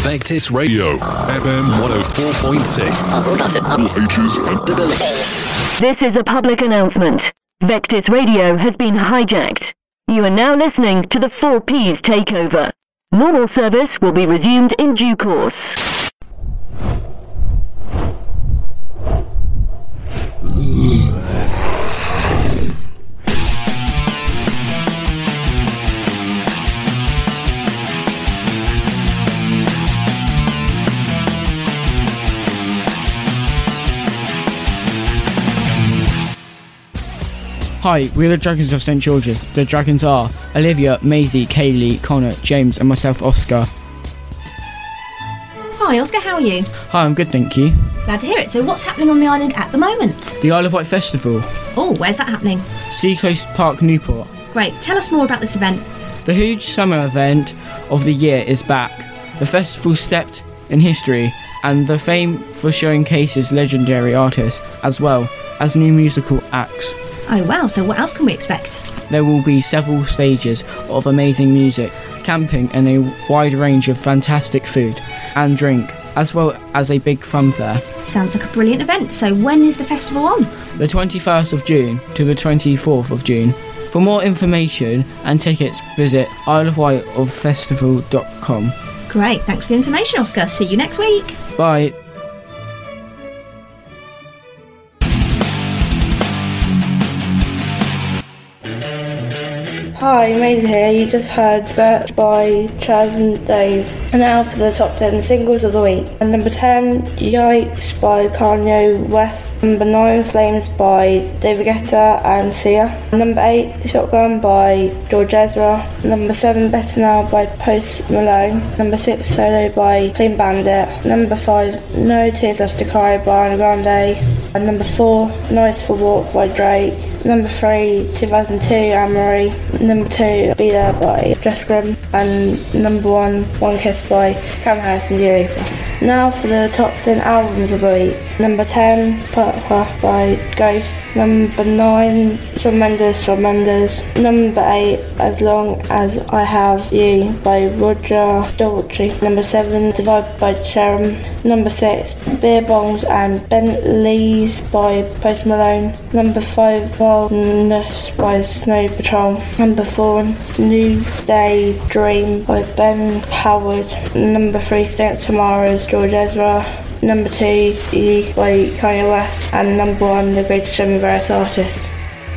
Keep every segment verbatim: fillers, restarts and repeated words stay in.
Vectis Radio, F M one oh four point six. This is a public announcement. Vectis Radio has been hijacked. You are now listening to the four Ps Takeover. Normal service will be resumed in due course. Hi, we're the Dragons of Saint George's. The Dragons are Olivia, Maisie, Kaylee, Connor, James and myself, Oscar. Hi Oscar, how are you? Hi, I'm good, thank you. Glad to hear it. So what's happening on the island at the moment? The Isle of Wight Festival. Oh, where's that happening? Seacoast Park, Newport. Great, tell us more about this event. The huge summer event of the year is back. The festival stepped in history and the fame for showcases legendary artists as well as new musical acts. Oh wow, so what else can we expect? There will be several stages of amazing music, camping and a wide range of fantastic food and drink, as well as a big fun fair. Sounds like a brilliant event. So when is the festival on? The twenty-first of June to the twenty-fourth of June. For more information and tickets, visit isle of wight of festival dot com. Great, thanks for the information, Oscar. See you next week. Bye. Hi, Maisie here. You just heard Bert by Chaz and Dave. And now for the top ten singles of the week. And number ten, Yikes by Kanye West. Number nine, Flames by David Guetta and Sia. Number eight, Shotgun by George Ezra. Number seven, Better Now by Post Malone. Number six, Solo by Clean Bandit. Number five, No Tears Left to Cry by Ariana Grande. And number four, Nice for Walk by Drake. Number three, two thousand two, Anne-Marie. Number two, Be There by Jessica. And number one, One Kiss by Cam Harris and You. Now for the top ten albums of the week. Number ten, Papa by Ghost. Number nine, Shawn Mendes, Shawn Mendes. Number eight, As Long As I Have You by Roger Daltrey. Number seven, Divide by Sharon. Number six, Beer Bombs and Bentleys by Post Malone. Number five, Wildness by Snow Patrol. Number four, New Day Dream by Ben Howard. Number three, Stank Tomorrow's George Ezra. Number two, E by Kanye West. And number one, The Greatest Show Me Various Artists.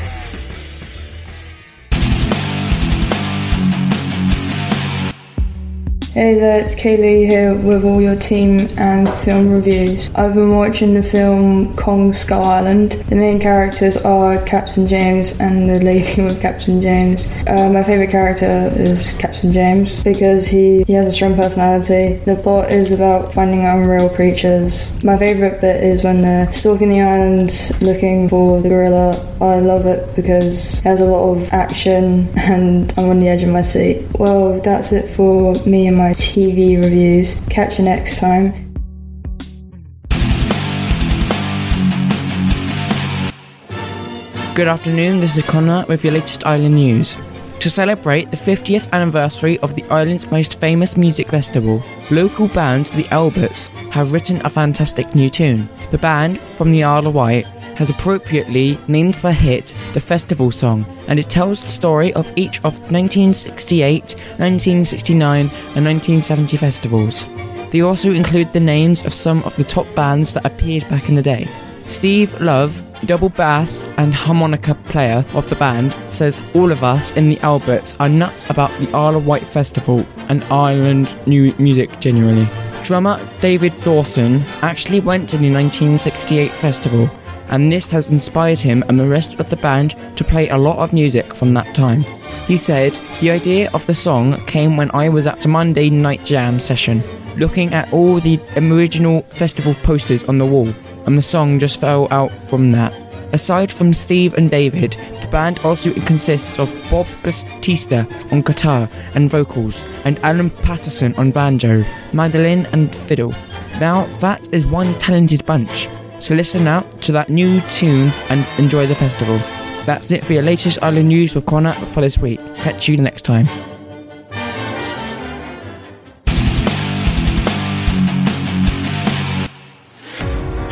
Hey there, it's Kaylee here with all your team and film reviews. I've been watching the film Kong Skull Island. The main characters are Captain James and the lady with Captain James. Uh, my favourite character is Captain James because he, he has a strong personality. The plot is about finding unreal creatures. My favourite bit is when they're stalking the island looking for the gorilla. I love it because it has a lot of action and I'm on the edge of my seat. Well, that's it for me and my T V reviews. Catch you next time. Good afternoon, this is Connor with your latest island news. To celebrate the fiftieth anniversary of the island's most famous music festival, local band The Alberts have written a fantastic new tune. The band, from the Isle of Wight, has appropriately named the hit the festival song, and it tells the story of each of nineteen sixty-eight, nineteen sixty-nine and nineteen seventy festivals. They also include the names of some of the top bands that appeared back in the day. Steve Love, double bass and harmonica player of the band, says all of us in the Alberts are nuts about the Isle of Wight Festival and island new music generally. Drummer David Dawson actually went to the nineteen sixty-eight festival, and this has inspired him and the rest of the band to play a lot of music from that time. He said, the idea of the song came when I was at a Monday night jam session, looking at all the original festival posters on the wall, and the song just fell out from that. Aside from Steve and David, the band also consists of Bob Batista on guitar and vocals, and Alan Patterson on banjo, mandolin and fiddle. Now that is one talented bunch. So listen out to that new tune and enjoy the festival. That's it for your latest island news with Connor for this week. Catch you next time.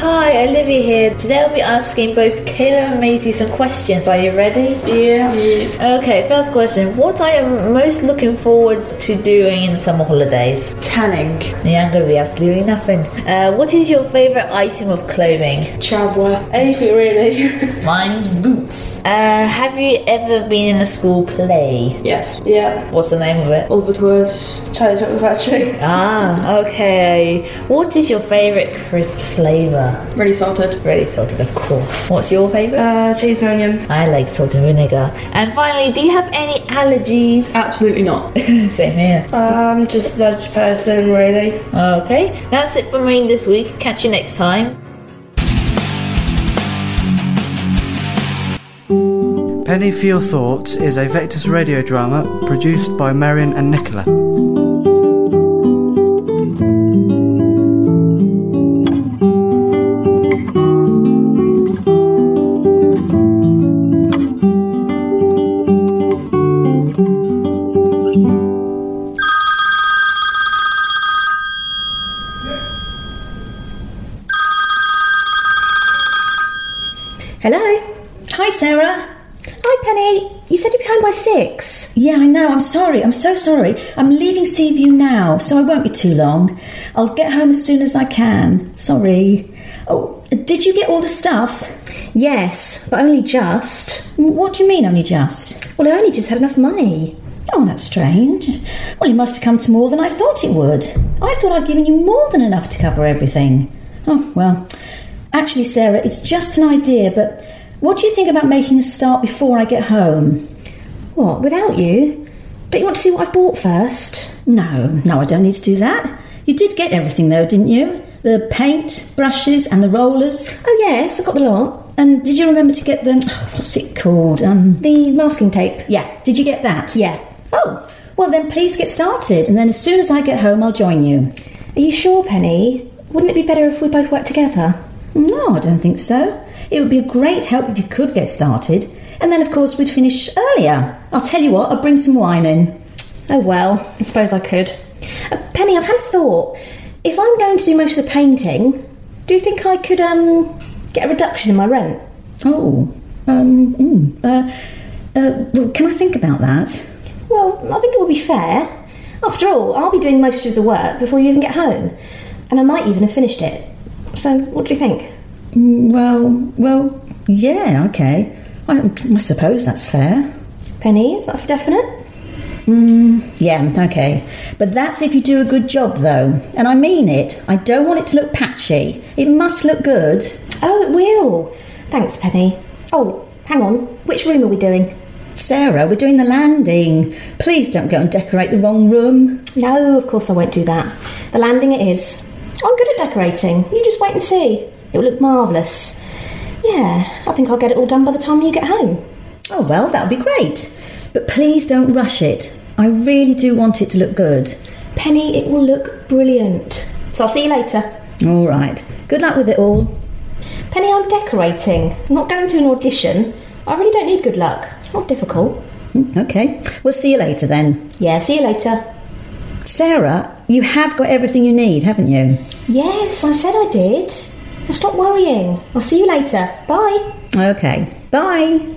Hi, Olivia here. Today I'll be asking both Kayla and Maisie some questions. Are you ready? Yeah. yeah. Okay, first question. What are you most looking forward to doing in the summer holidays? Tanning. Yeah, I'm going to be absolutely nothing. Uh, what is your favourite item of clothing? Traveller. Anything really. Mine's boots. Uh, have you ever been in a school play? Yes. Yeah. What's the name of it? Oliver Twist. Charlie Chocolate Factory. Ah, okay. What is your favourite crisp flavour? Ready salted. Ready salted, of course. What's your favourite? Uh, cheese and onion. I like salt and vinegar. And finally, do you have any allergies? Absolutely not. Same here. I'm just a veg person, really. Okay, that's it for me this week. Catch you next time. Penny for Your Thoughts is a Vectis radio drama produced by Marion and Nicola. Hello? Hi, Sarah. Hi, Penny. You said you'd be home by six. Yeah, I know. I'm sorry. I'm so sorry. I'm leaving Seaview now, so I won't be too long. I'll get home as soon as I can. Sorry. Oh, did you get all the stuff? Yes, but only just. What do you mean, only just? Well, I only just had enough money. Oh, that's strange. Well, it must have come to more than I thought it would. I thought I'd given you more than enough to cover everything. Oh, well. Actually, Sarah, it's just an idea, but what do you think about making a start before I get home? What, without you? Don't you want to see what I've bought first? No, no, I don't need to do that. You did get everything, though, didn't you? The paint, brushes and the rollers. Oh, yes, I got the lot. And did you remember to get the... Oh, what's it called? Um, The masking tape. Yeah, did you get that? Yeah. Oh, well then please get started, and then as soon as I get home I'll join you. Are you sure, Penny? Wouldn't it be better if we both worked together? No, I don't think so. It would be a great help if you could get started. And then, of course, we'd finish earlier. I'll tell you what, I'll bring some wine in. Oh, well, I suppose I could. Uh, Penny, I've had a thought. If I'm going to do most of the painting, do you think I could, um, get a reduction in my rent? Oh, um, mm, uh, uh, well, can I think about that? Well, I think it would be fair. After all, I'll be doing most of the work before you even get home. And I might even have finished it. So, what do you think? Well, well, yeah, okay. I, I suppose that's fair. Penny, is that for definite? Mm, yeah, okay. But that's if you do a good job, though. And I mean it. I don't want it to look patchy. It must look good. Oh, it will. Thanks, Penny. Oh, hang on. Which room are we doing? Sarah, we're doing the landing. Please don't go and decorate the wrong room. No, of course I won't do that. The landing it is. I'm good at decorating. You just wait and see. It will look marvellous. Yeah, I think I'll get it all done by the time you get home. Oh, well, that would be great. But please don't rush it. I really do want it to look good. Penny, it will look brilliant. So I'll see you later. All right. Good luck with it all. Penny, I'm decorating. I'm not going to an audition. I really don't need good luck. It's not difficult. Okay. We'll see you later then. Yeah, see you later. Sarah, you have got everything you need, haven't you? Yes, I said I did. Now stop worrying. I'll see you later. Bye. Okay. Bye.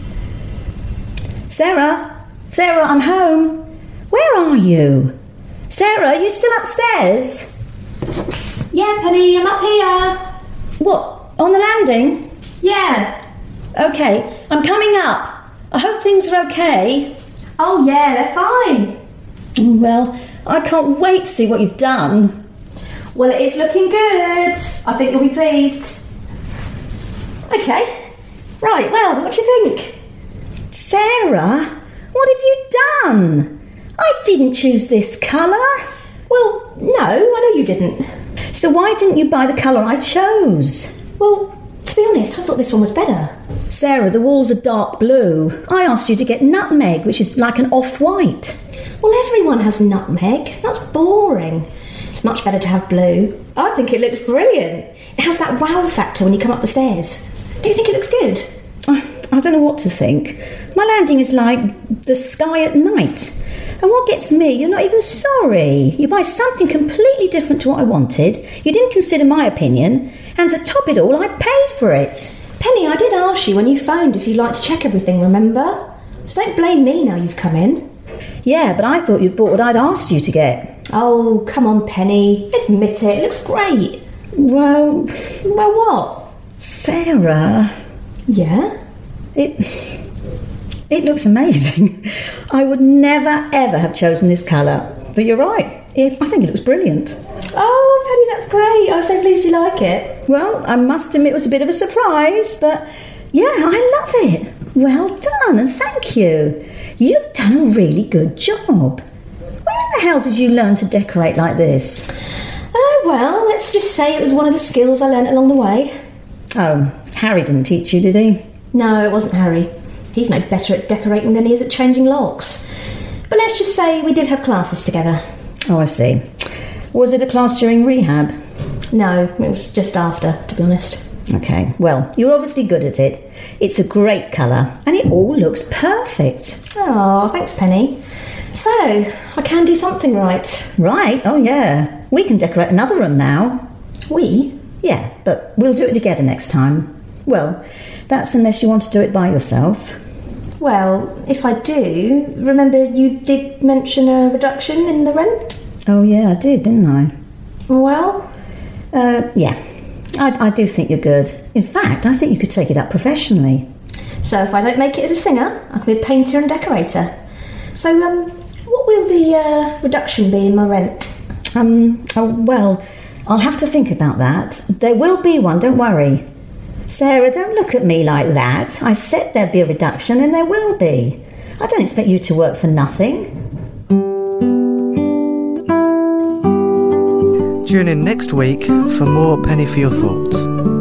Sarah? Sarah, I'm home. Where are you? Sarah, are you still upstairs? Yeah, Penny, I'm up here. What? On the landing? Yeah. Okay, I'm coming up. I hope things are okay. Oh, yeah, they're fine. Well, I can't wait to see what you've done. Well, it is looking good. I think you'll be pleased. Okay. Right, well, what do you think? Sarah, what have you done? I didn't choose this colour. Well, no, I know you didn't. So why didn't you buy the colour I chose? Well, to be honest, I thought this one was better. Sarah, the walls are dark blue. I asked you to get nutmeg, which is like an off-white. Well, everyone has nutmeg. That's boring. It's much better to have blue. I think it looks brilliant. It has that wow factor when you come up the stairs. Do you think it looks good? I, I don't know what to think. My landing is like the sky at night. And what gets me, you're not even sorry. You buy something completely different to what I wanted. You didn't consider my opinion. And to top it all, I paid for it. Penny, I did ask you when you phoned if you'd like to check everything, remember? So don't blame me now you've come in. Yeah, but I thought you'd bought what I'd asked you to get. Oh, come on, Penny. Admit it. It looks great. Well... Well, what? Sarah... Yeah? It... It looks amazing. I would never, ever have chosen this colour. But you're right. It, I think it looks brilliant. Oh, Penny, that's great. I'm so pleased you like it. Well, I must admit it was a bit of a surprise, but yeah, I love it. Well done, and thank you. You've done a really good job. Where in the hell did you learn to decorate like this? Oh, well, let's just say it was one of the skills I learnt along the way. Oh, Harry didn't teach you, did he? No, it wasn't Harry. He's no better at decorating than he is at changing locks. But let's just say we did have classes together. Oh, I see. Was it a class during rehab? No, it was just after, to be honest. Okay, well, you're obviously good at it. It's a great colour, and it all looks perfect. Oh, thanks, Penny. So, I can do something right. Right? Oh, yeah. We can decorate another room now. We? Yeah, but we'll do it together next time. Well, that's unless you want to do it by yourself. Well, if I do, remember you did mention a reduction in the rent? Oh, yeah, I did, didn't I? Well? Uh, yeah. I, I do think you're good. In fact, I think you could take it up professionally. So if I don't make it as a singer, I can be a painter and decorator. So, um, what will the uh, reduction be in my rent? Um, oh, well, I'll have to think about that. There will be one, don't worry. Sarah, don't look at me like that. I said there'd be a reduction, and there will be. I don't expect you to work for nothing. Tune in next week for more Penny for Your Thoughts.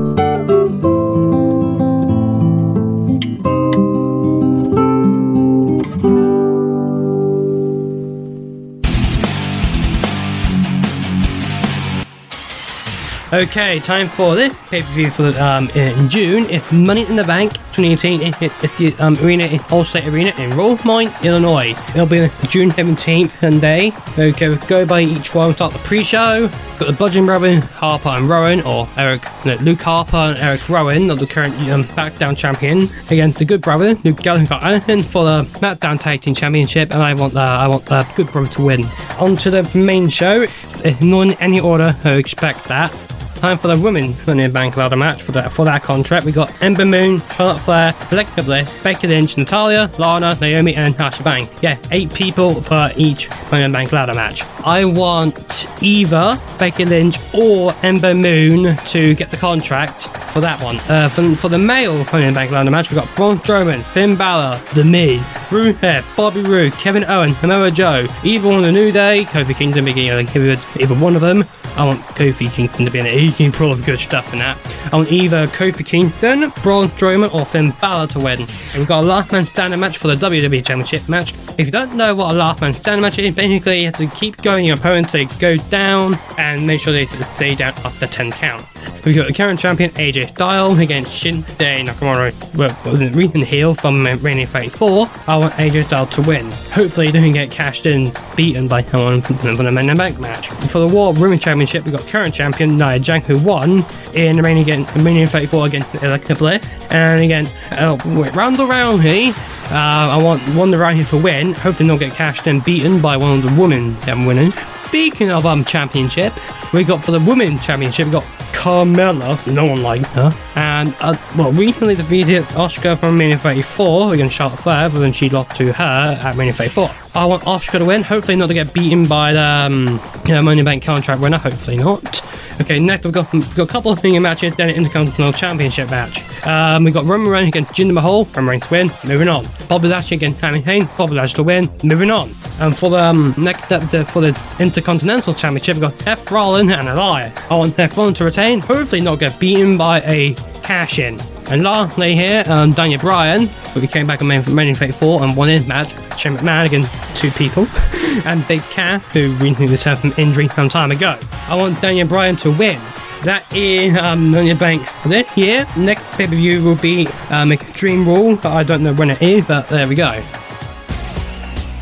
Okay, time for the pay-per-view for the, um, in June. It's Money in the Bank twenty eighteen at the um, arena in Allstate Arena in Rosemont, Illinois. It'll be June seventeenth Sunday. Okay, we'll go by each one. We'll start the pre-show. Got the Bludgeon Brothers, Harper and Rowan, or Eric, no, Luke Harper and Eric Rowan, of the current um, SmackDown champion, against the Good Brothers, Luke Gallows and Scott Anderson, for the SmackDown Tag Team Championship, and I want the I want the Good Brothers to win. On to the main show. It's not in any order, I expect that. Time for the women Money in the Bank ladder match for that for that contract. We got Ember Moon, Charlotte Flair, Alexa Bliss, Becky Lynch, Natalia, Lana, Naomi, and Sasha Banks. Yeah, eight people per each Money in the Bank ladder match. I want either Becky Lynch or Ember Moon to get the contract for that one. Uh, for, for the male Money in the Bank ladder match, we got Braun Strowman, Finn Balor, The Miz, Rusev, Bobby Roode, Kevin Owens, Samoa Joe, either on the New Day, Kofi Kingston, Big E, either one of them. I want Kofi Kingston to be in it. He can pull off good stuff in that. I want either Kofi Kingston, Braun Strowman, or Finn Balor to win. And we've got a last man standing match for the W W E Championship match. If you don't know what a last man standing match is, basically you have to keep going your opponent to go down and make sure they stay down after ten count. We've got the current champion A J Styles against Shinsuke Nakamura, well, recent heel from Reigning thirty-four. I want A J Styles to win. Hopefully he doesn't get cashed in, beaten by someone from the Money in the Bank match. For the War Women's Championship, we've got current champion Nia Jax, who won in the Reigning against Reigning thirty-four against Alexa Bliss, and again uh, Ronda Rousey. Uh, I want Ronda Rousey to win. Hopefully not get cashed in, beaten by one of the women um, winners. Speaking of um championships, we got for the women's championship, we got Carmella, no one liked her, and uh, well, recently defeated Asuka from Reigning thirty-four against Charlotte Flair, but then she lost to her at Reigning thirty-four. I want Asuka to win, hopefully not to get beaten by the um, you know, Money in the Bank contract winner, hopefully not. Okay, next we've got, we've got a couple of things matches, then an Intercontinental Championship match. Um, we've got Roman Reigns against Jinder Mahal, Roman Reigns to win, moving on. Bobby Lashley against Sami Zayn, Bobby Lashley to win, moving on. And for the um, next step the, for the Intercontinental Championship, we've got Seth Rollins and Elias. I want Seth Rollins to retain, hopefully not get beaten by a cash-in. And lastly here, um, Daniel Bryan, who came back on Reigning thirty-four and won his match, Shane McMahon against two people, and Big Cass, who recently returned from injury some time ago. I want Daniel Bryan to win. That is um, Money in the Bank for this year. Next pay-per-view will be um, Extreme Rules, but I don't know when it is, but there we go.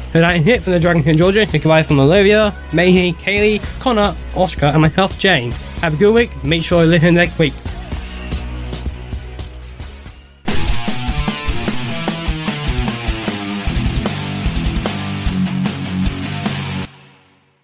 So that is it from the Dragon King Georgia. Goodbye from Olivia, Mayhe, Kaylee, Connor, Oscar, and myself, Jane. Have a good week. Make sure you listen next week.